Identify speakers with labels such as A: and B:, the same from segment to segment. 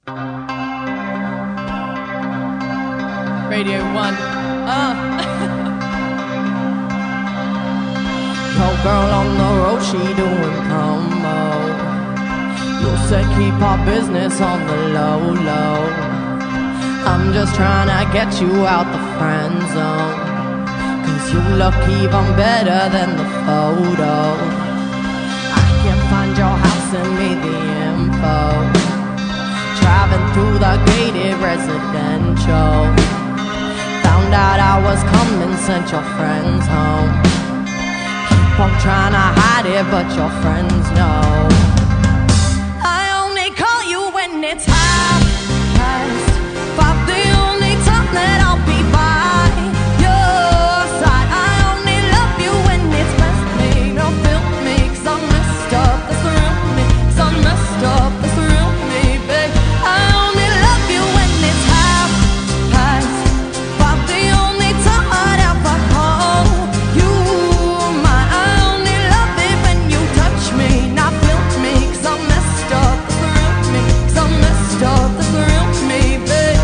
A: Radio 1.
B: Your girl on the road, she doing promo. You said keep our business on the low, low. I'm just trying to get you out the friend zone, 'cause you look even better than the photo. I can't find your house, send me the info. Driving through the gated residential, found out I was coming, sent your friends home. Keep on trying to hide it, but your friends know. I only call you when it's half past 5, the only time that I'll be by your side. I only love you when it's best made. No film me, 'cause I'm messed up, that's the real me. 'Cause I'm messed up, that's the real me, babe. I only love you when it's half past 5, the only time I'd ever call you mine. I only love it when you touch me, not feel me, 'cause I'm messed up, that's the real me. 'Cause I'm messed up, that's the real me, babe.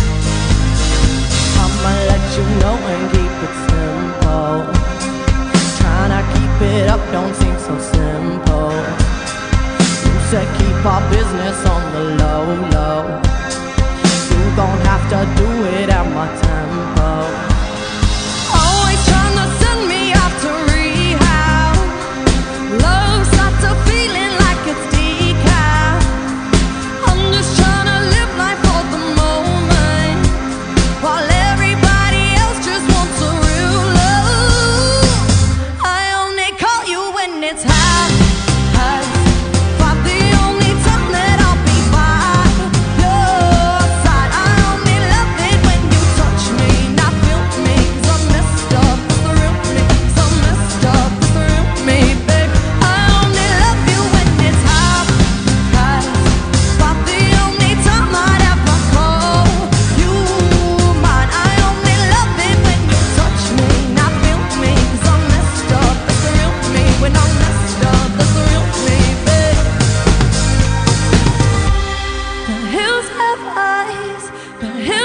B: I'ma let you know and keep it simple. Trying to keep it up don't seem so simple. You said keep our business on the low, low. You gon' have to do it at my tempo. Always trying to send me off to rehab. Love starts to feeling like it's decaf. I'm just trying to live life for the moment, while everybody else just wants a real love. I only call you when it's half past 5, the only time that I'll be by your side. I only love it when you touch me, not feel me, 'cause I'm messed up, that's the real me. 'Cause I'm messed up, that's the real me, babe. I only love you when it's half past 5, the only time I'd ever call you mine. I only love it when you touch me, not feel me, 'cause I'm messed up, that's the real me. When I'm messed up, that's the real me, babe. The hills have eyes, the hills